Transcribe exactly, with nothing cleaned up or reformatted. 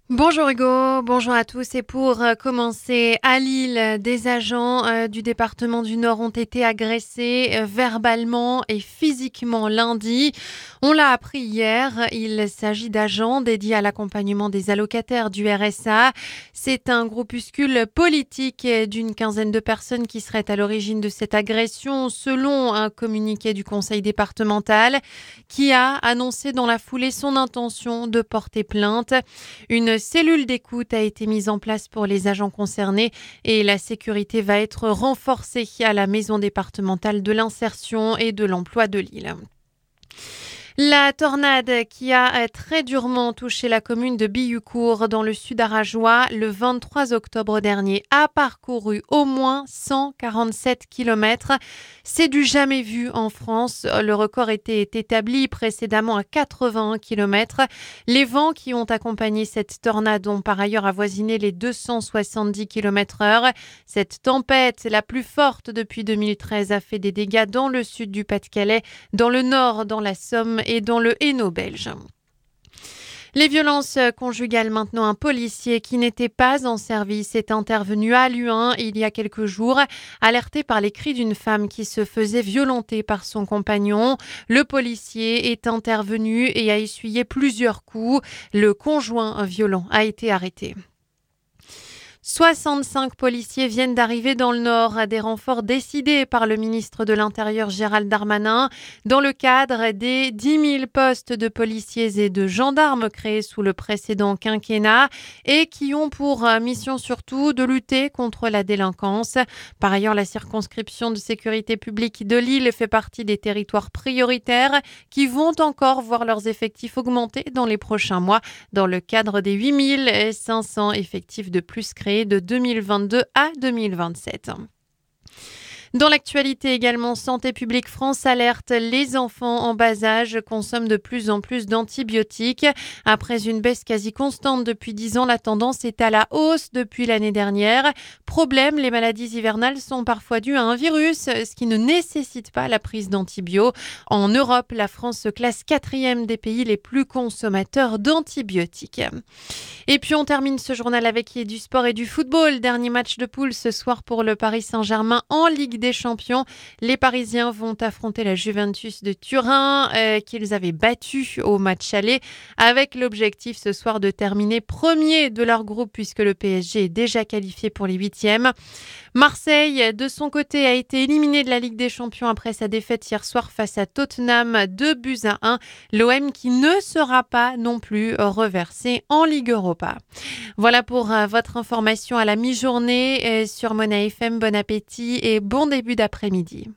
Bonjour Hugo, bonjour à tous. Et pour euh, commencer, à Lille, des agents euh, du département du Nord ont été agressés euh, verbalement et physiquement lundi. On l'a appris hier, il s'agit d'agents dédiés à l'accompagnement des allocataires du R S A. C'est un groupuscule politique d'une quinzaine de personnes qui seraient à l'origine de cette agression, selon un communiqué du conseil départemental qui a annoncé dans la foulée son intention de porter plainte. Une cellule d'écoute a été mise en place pour les agents concernés et la sécurité va être renforcée à la maison départementale de l'insertion et de l'emploi de Lille. La tornade qui a très durement touché la commune de Billucourt dans le sud aragois le vingt-trois octobre dernier a parcouru au moins cent quarante-sept kilomètres. C'est du jamais vu en France. Le record était établi précédemment à quatre-vingt-un kilomètres. Les vents qui ont accompagné cette tornade ont par ailleurs avoisiné les deux cent soixante-dix kilomètres heure. Cette tempête, la plus forte depuis deux mille treize, a fait des dégâts dans le sud du Pas-de-Calais, dans le nord, dans la Somme et dans le Hainaut belge. Les violences conjugales maintenant, un policier qui n'était pas en service est intervenu à Luhain il y a quelques jours, alerté par les cris d'une femme qui se faisait violenter par son compagnon. Le policier est intervenu et a essuyé plusieurs coups. Le conjoint violent a été arrêté. soixante-cinq policiers viennent d'arriver dans le Nord, des renforts décidés par le ministre de l'Intérieur Gérald Darmanin dans le cadre des dix mille postes de policiers et de gendarmes créés sous le précédent quinquennat et qui ont pour mission surtout de lutter contre la délinquance. Par ailleurs, la circonscription de sécurité publique de Lille fait partie des territoires prioritaires qui vont encore voir leurs effectifs augmenter dans les prochains mois dans le cadre des huit mille cinq cents effectifs de plus créés de deux mille vingt-deux à deux mille vingt-sept. Dans l'actualité également, Santé publique France alerte, les enfants en bas âge consomment de plus en plus d'antibiotiques. Après une baisse quasi constante depuis dix ans, la tendance est à la hausse depuis l'année dernière. Problème, les maladies hivernales sont parfois dues à un virus, ce qui ne nécessite pas la prise d'antibio. En Europe, la France se classe quatrième des pays les plus consommateurs d'antibiotiques. Et puis on termine ce journal avec du sport et du football. Dernier match de poule ce soir pour le Paris Saint-Germain en Ligue des Champions. Les Parisiens vont affronter la Juventus de Turin euh, qu'ils avaient battu au match aller, avec l'objectif ce soir de terminer premier de leur groupe puisque le P S G est déjà qualifié pour les huitièmes. Marseille, de son côté, a été éliminé de la Ligue des Champions après sa défaite hier soir face à Tottenham, deux buts à un. L'O M qui ne sera pas non plus reversé en Ligue Europa. Voilà pour euh, votre information à la mi-journée euh, sur Mona F M. Bon appétit et bon début d'après-midi.